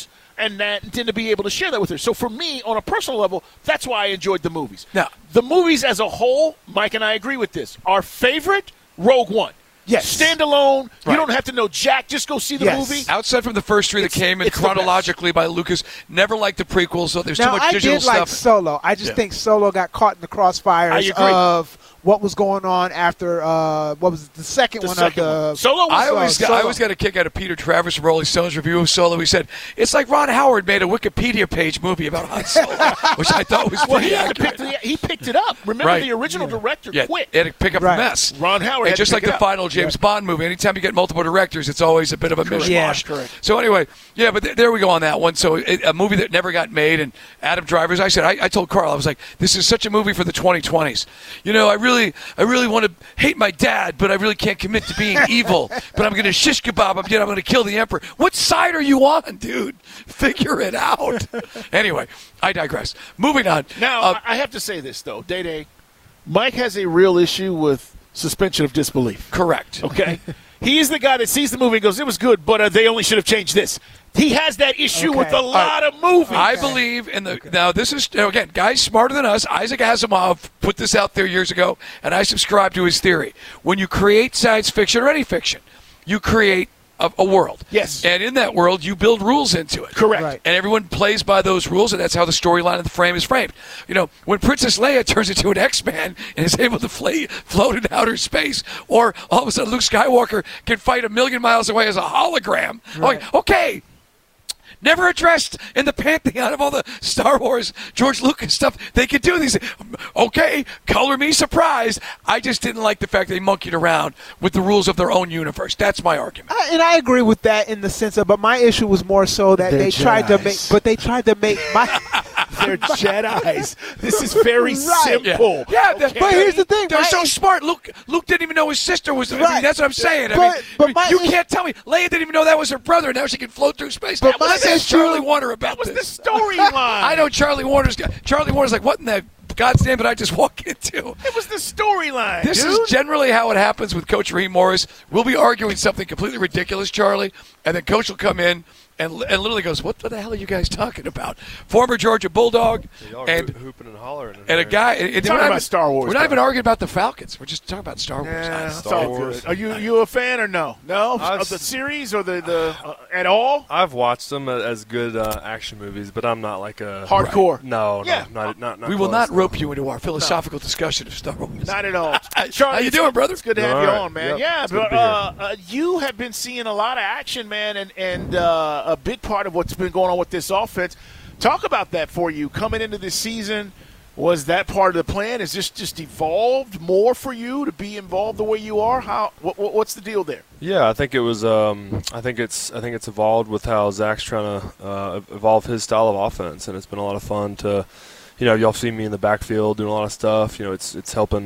and then to be able to share that with her. So for me, on a personal level, that's why I enjoyed the movies. Now, the movies as a whole, Mike and I agree with this. Our favorite, Rogue One. Yes. Standalone. Right. You don't have to know Jack. Just go see the movie. Outside from the first three that came in chronologically by Lucas, never liked the prequels, so there's too much digital stuff. I did like Solo. I just think Solo got caught in the crossfires of what was going on after what was the second one. Solo was I always got a kick out of Peter Travers from Rolling Stone's review of Solo. He said, it's like Ron Howard made a Wikipedia page movie about Han Solo, which I thought was pretty accurate. He picked it up. Remember, the original director quit. He had to pick up the mess. Ron Howard and just like the final James Bond movie, anytime you get multiple directors, it's always a bit of a mishmash. Correct. So anyway, but there we go on that one. So a movie that never got made, and Adam Driver's, I said, I told Carl, I was like, this is such a movie for the 2020s. You know, I really want to hate my dad, but I really can't commit to being evil. But I'm going to shish kebab him, I'm going to kill the emperor. What side are you on, dude? Figure it out. Anyway, I digress. Moving on. Now, I have to say this, though. Day-Day, Mike has a real issue with suspension of disbelief. Correct. Okay? He is the guy that sees the movie and goes, it was good, but they only should have changed this. He has that issue with a lot of movies. I believe in the now. This is again, guys smarter than us. Isaac Asimov put this out there years ago, and I subscribe to his theory. When you create science fiction or any fiction, you create a world. Yes. And in that world, you build rules into it. Correct. Right. And everyone plays by those rules, and that's how the storyline of the frame is framed. You know, when Princess Leia turns into an X-Man and is able to float in outer space, or all of a sudden Luke Skywalker can fight 1,000,000 miles away as a hologram. Right. Like, okay. Never addressed in the pantheon of all the Star Wars, George Lucas stuff. They could do these. Okay, color me surprised. I just didn't like the fact they monkeyed around with the rules of their own universe. That's my argument. And I agree with that in the sense of, but my issue was more so that they tried to make my. They're Jedis. This is very simple. Yeah, okay. But here's the thing. They're so smart. Luke didn't even know his sister was. Right. I mean, that's what I'm saying. But you can't tell me. Leia didn't even know that was her brother. Now she can float through space. But Let's ask Charlie Warner about this. This was the storyline. I know Charlie Warner's like, what in the God's name did I just walk into? It was the storyline. This is generally how it happens with Coach Raheem Morris. We'll be arguing something completely ridiculous, Charlie, and then Coach will come in and literally goes, what the hell are you guys talking about? Former Georgia Bulldog. And hooping and hollering. And a guy. Talking about Star Wars. We're not even arguing about the Falcons. We're just talking about Star Wars. Yeah, Star Wars. Are you a fan or no? No? Of the series or the at all? I've watched them as good action movies, but I'm not like a hardcore. Right. No, not we will not rope you into our philosophical discussion of Star Wars. Not at all. Charlie, how you doing, brother? It's good to have you on, man. Yep. Yeah, but you have been seeing a lot of action, man, and a big part of what's been going on with this offense. Talk about that for you coming into this season. Was that part of the plan? Is this just evolved more for you to be involved the way you are? What's the deal there? Yeah, I think it was. I think it's evolved with how Zach's trying to evolve his style of offense, and it's been a lot of fun to, y'all see me in the backfield doing a lot of stuff. It's helping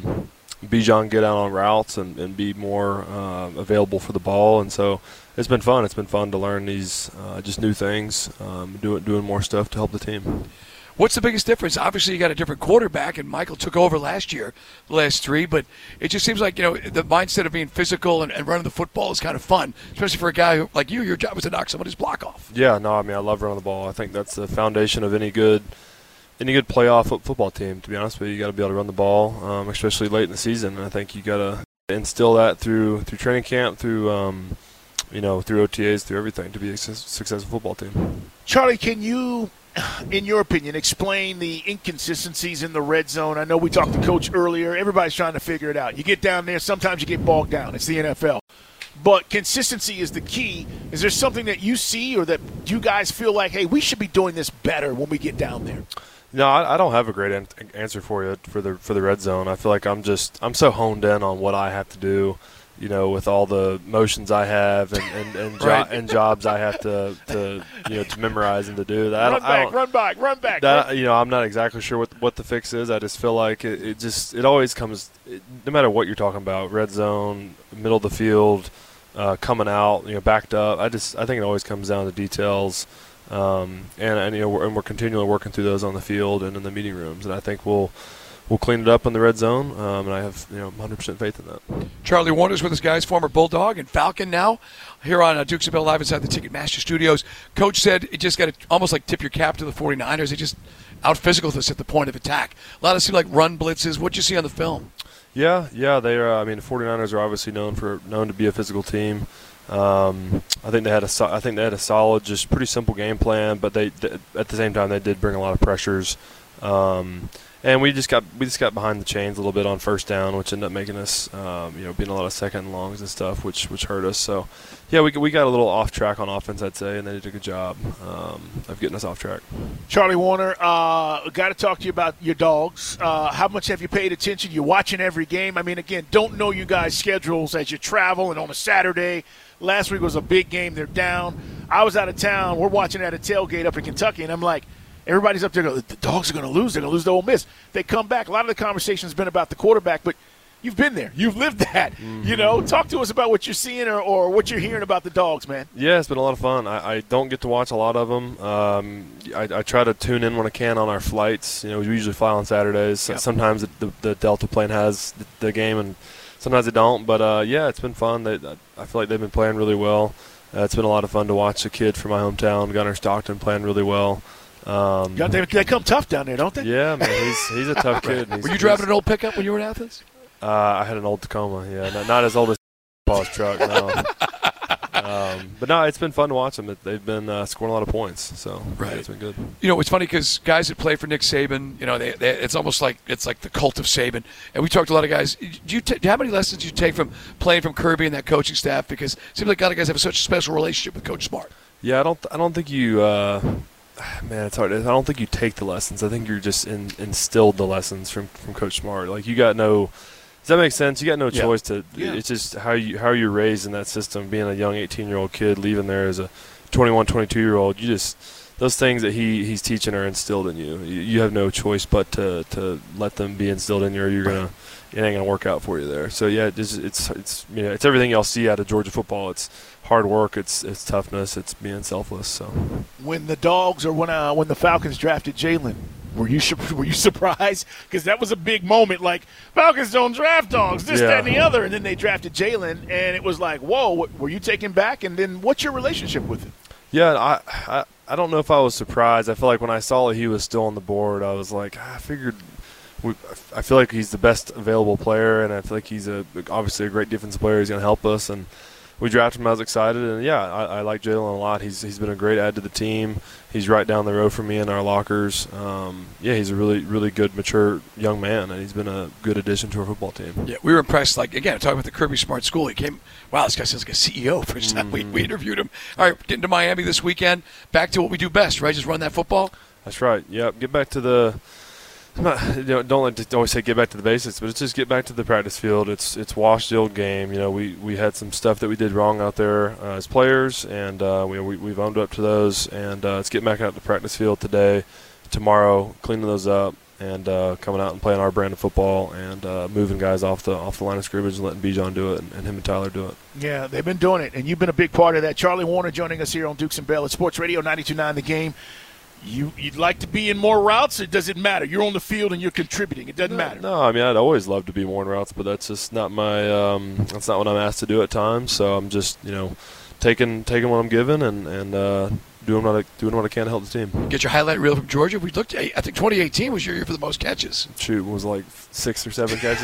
Bijan get out on routes and be more available for the ball, and so it's been fun. It's been fun to learn these just new things, doing more stuff to help the team. What's the biggest difference? Obviously, you got a different quarterback, and Michael took over last year, the last three, but it just seems like, the mindset of being physical and running the football is kind of fun, especially for a guy who, like you, your job is to knock somebody's block off. Yeah, no, I love running the ball. I think that's the foundation of any good playoff football team, to be honest with you. You got to be able to run the ball, especially late in the season, and I think you got to instill that through training camp, through through OTAs, through everything, to be a successful football team. Charlie, can you, in your opinion, explain the inconsistencies in the red zone? I know we talked to Coach earlier. Everybody's trying to figure it out. You get down there, sometimes you get bogged down. It's the NFL. But consistency is the key. Is there something that you see or that you guys feel like, hey, we should be doing this better when we get down there? No, I don't have a great answer for you for the red zone. I feel like I'm so honed in on what I have to do, with all the motions I have and jobs I have to memorize and to do. That run back. That I'm not exactly sure what the fix is. I just feel like it always comes, no matter what you're talking about, red zone, middle of the field, coming out, backed up. I think it always comes down to details. And we're continually working through those on the field and in the meeting rooms, and I think we'll we'll clean it up in the red zone, and I have 100% faith in that. Charlie Warner's with us, guys, former Bulldog and Falcon now, here on Dukes of Bell Live inside the Ticketmaster Studios. Coach said it just got to almost like tip your cap to the 49ers. They just out-physical us at the point of attack. A lot of seem like run blitzes. What'd you see on the film? Yeah, they are. I mean, the 49ers are obviously known to be a physical team. I think they had a solid, just pretty simple game plan, but they at the same time they did bring a lot of pressures. And we just got behind the chains a little bit on first down, which ended up making us, being a lot of second and longs and stuff, which hurt us. So, yeah, we got a little off track on offense, I'd say, and they did a good job of getting us off track. Charlie Woerner, got to talk to you about your dogs. How much have you paid attention? You're watching every game. I mean, again, don't know you guys' schedules as you travel, and on a Saturday. Last week was a big game. They're down. I was out of town. We're watching at a tailgate up in Kentucky, and I'm like, everybody's up there going, the Dogs are going to lose. They're going to lose to Ole Miss. They come back. A lot of the conversation has been about the quarterback, but you've been there. You've lived that. Mm-hmm. Talk to us about what you're seeing or what you're hearing about the Dogs, man. Yeah, it's been a lot of fun. I don't get to watch a lot of them. I try to tune in when I can on our flights. We usually fly on Saturdays. Yep. Sometimes the Delta plane has the game, and sometimes they don't. But, yeah, it's been fun. I feel like they've been playing really well. It's been a lot of fun to watch a kid from my hometown, Gunnar Stockton, playing really well. They come tough down there, don't they? Yeah, man, he's a tough kid. Were you driving an old pickup when you were in Athens? I had an old Tacoma, yeah. Not as old as Paul's truck, no. But no, it's been fun to watch them. They've been scoring a lot of points, so right. It's been good. It's funny because guys that play for Nick Saban, it's almost like it's like the cult of Saban. And we talked to a lot of guys. How many lessons do you take from playing from Kirby and that coaching staff? Because it seems like a lot of guys have such a special relationship with Coach Smart. Yeah, I don't think you. Man, it's hard. I don't think you take the lessons. I think you're just instilled the lessons from Coach Smart. Like you got no. Does that make sense? You got no choice to. Yeah. It's just how you're raised in that system. Being a young 18-year-old kid, leaving there as a 21, 22-year-old, you just those things that he's teaching are instilled in you. You have no choice but to let them be instilled in you, or it ain't gonna work out for you there. So yeah, it's everything y'all see out of Georgia football. It's hard work, it's toughness, it's being selfless. So when the Dogs or when the Falcons drafted Jalen, were you surprised? Because that was a big moment. Like Falcons don't draft dogs, this, that, and the other, and then they drafted Jalen, and it was like, whoa, were you taken back? And then what's your relationship with him? Yeah, I don't know if I was surprised. I feel like when I saw that he was still on the board, I was like, I figured. I feel like he's the best available player, and I feel like he's obviously a great defensive player. He's going to help us, and we drafted him. I was excited, and yeah, I like Jalen a lot. He's been a great add to the team. He's right down the road from me in our lockers. He's a really, really good, mature young man, and he's been a good addition to our football team. Yeah, we were impressed. Like again, talking about the Kirby Smart School, he came. Wow, this guy sounds like a CEO. For time we interviewed him. All right, getting to Miami this weekend. Back to what we do best, right? Just run that football. That's right. Yep. Get back to the. Don't like to always say get back to the basics, but it's just get back to the practice field. It's wash the old game. We had some stuff that we did wrong out there as players, and we've owned up to those. And let's get back out to the practice field today, tomorrow, cleaning those up, and coming out and playing our brand of football, and moving guys off the line of scrimmage and letting Bijan do it, and him and Tyler do it. Yeah, they've been doing it, and you've been a big part of that. Charlie Woerner joining us here on Dukes and Bell at Sports Radio 92.9 The Game. You'd like to be in more routes, or does it matter? You're on the field and you're contributing. It doesn't matter. No, I mean, I'd always love to be more in routes, but that's just not my that's not what I'm asked to do at times. So I'm just, taking what I'm given and doing what I can to help the team. Get your highlight reel from Georgia. We looked. I think 2018 was your year for the most catches. Shoot, it was like 6 or 7 catches.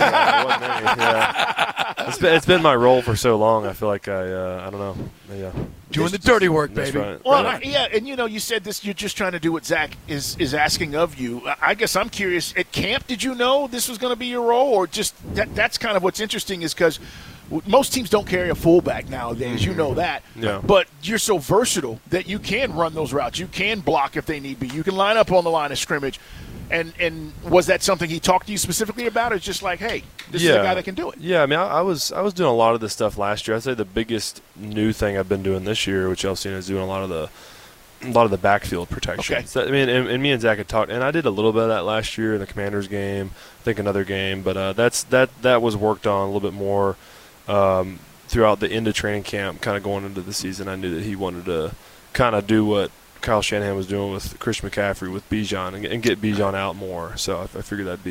It's been my role for so long. I feel like I don't know. Yeah. Doing the dirty work, baby. Right. Well, and you said this. You're just trying to do what Zach is asking of you. I guess I'm curious. At camp, did you know this was going to be your role, or just that's kind of what's interesting is because most teams don't carry a fullback nowadays. You know that. Yeah. But you're so versatile that you can run those routes. You can block if they need be. You can line up on the line of scrimmage. And was that something he talked to you specifically about, or just like, hey, this is a guy that can do it? Yeah, I mean, I was doing a lot of this stuff last year. I'd say the biggest new thing I've been doing this year, which y'all seen, is doing a lot of the backfield protection. Okay. So, I mean, and me and Zach had talked, and I did a little bit of that last year in the Commanders game. I think another game, but that was worked on a little bit more throughout the end of training camp, kind of going into the season. I knew that he wanted to kind of do what Kyle Shanahan was doing with Christian McCaffrey with Bijan and get Bijan out more. So I figured that'd be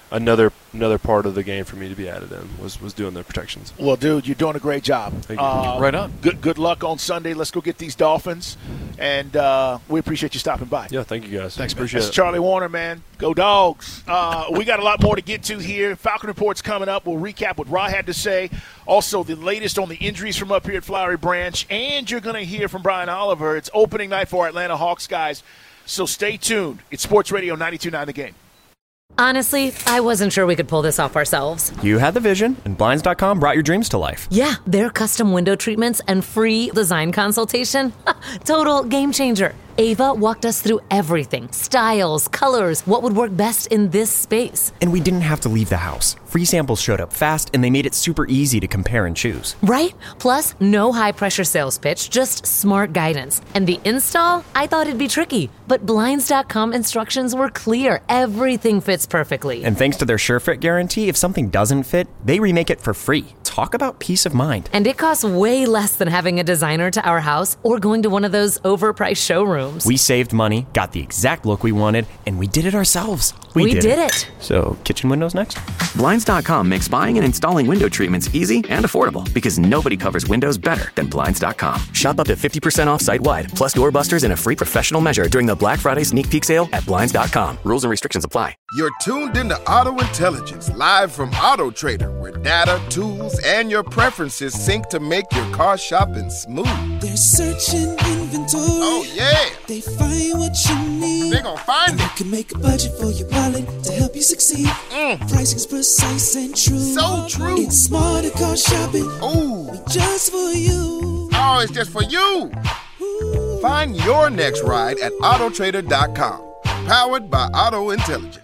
another part of the game for me to be added in was doing the protections. Well, dude, you're doing a great job. Thank you. Right on. Good luck on Sunday. Let's go get these Dolphins, and we appreciate you stopping by. Yeah, thank you guys. Thanks, appreciate That's it. Charlie Warner, man. Go Dogs. We got a lot more to get to here. Falcon Report's coming up. We'll recap what Ra had to say. Also, the latest on the injuries from up here at Flowery Branch, and you're going to hear from Brian Oliver. It's opening night for Atlanta Hawks, guys, so stay tuned. It's Sports Radio 92.9 The Game. Honestly, I wasn't sure we could pull this off ourselves. You had the vision, and Blinds.com brought your dreams to life. Yeah, their custom window treatments and free design consultation. Total game changer. Ava walked us through everything. Styles, colors, what would work best in this space. And we didn't have to leave the house. Free samples showed up fast, and they made it super easy to compare and choose. Right? Plus, no high-pressure sales pitch, just smart guidance. And the install? I thought it'd be tricky. But Blinds.com instructions were clear. Everything fits perfectly. And thanks to their SureFit guarantee, if something doesn't fit, they remake it for free. Talk about peace of mind. And it costs way less than having a designer to our house or going to one of those overpriced showrooms. We saved money, got the exact look we wanted, and we did it ourselves. We did it. So, kitchen windows next? Blinds.com makes buying and installing window treatments easy and affordable because nobody covers windows better than Blinds.com. Shop up to 50% off site-wide, plus doorbusters and a free professional measure during the Black Friday sneak peek sale at Blinds.com. Rules and restrictions apply. You're tuned into Auto Intelligence, live from Auto Trader, where data, tools, and your preferences sync to make your car shopping smooth. They're searching inventory. Oh, yeah. They find what you need. They're gonna find it. You can make a budget for your wallet to help you succeed. Pricing's precise and true. So true. It's smarter car shopping. Ooh. Just for you. Oh, it's just for you. Find your next ride at autotrader.com. Powered by Auto Intelligence.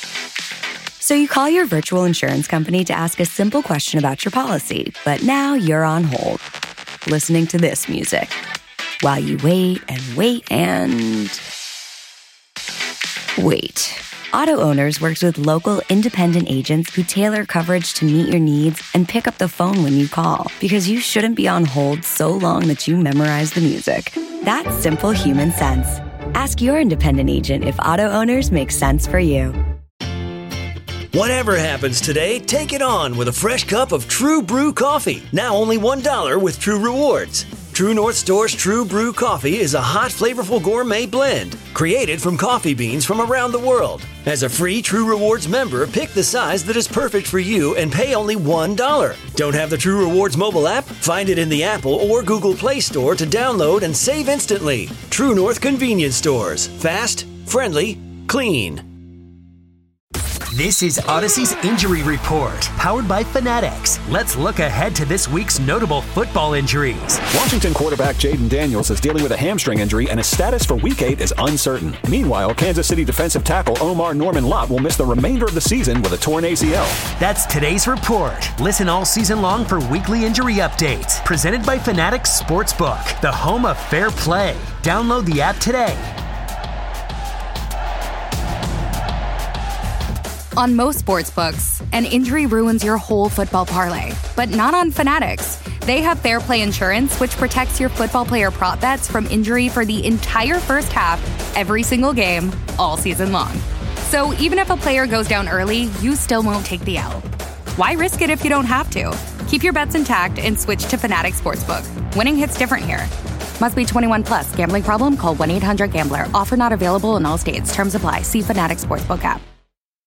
So you call your virtual insurance company to ask a simple question about your policy, but now you're on hold, listening to this music. While you wait and wait and... wait. Auto Owners works with local independent agents who tailor coverage to meet your needs and pick up the phone when you call, because you shouldn't be on hold so long that you memorize the music. That's simple human sense. Ask your independent agent if Auto Owners makes sense for you. Whatever happens today, take it on with a fresh cup of True Brew coffee. Now only $1 with True Rewards. True North Store's True Brew coffee is a hot, flavorful gourmet blend created from coffee beans from around the world. As a free True Rewards member, pick the size that is perfect for you and pay only $1. Don't have the True Rewards mobile app? Find it in the Apple or Google Play Store to download and save instantly. True North Convenience Stores. Fast, friendly, clean. This is Odyssey's Injury Report, powered by Fanatics. Let's look ahead to this week's notable football injuries. Washington quarterback Jaden Daniels is dealing with a hamstring injury, and his status for Week 8 is uncertain. Meanwhile, Kansas City defensive tackle Omar Norman Lott will miss the remainder of the season with a torn ACL. That's today's report. Listen all season long for weekly injury updates. Presented by Fanatics Sportsbook, the home of fair play. Download the app today. On most sportsbooks, an injury ruins your whole football parlay, but not on Fanatics. They have Fair Play Insurance, which protects your football player prop bets from injury for the entire first half, every single game, all season long. So even if a player goes down early, you still won't take the L. Why risk it if you don't have to? Keep your bets intact and switch to Fanatics Sportsbook. Winning hits different here. Must be 21 plus. Gambling problem? Call 1-800-GAMBLER. Offer not available in all states. Terms apply. See Fanatics Sportsbook app.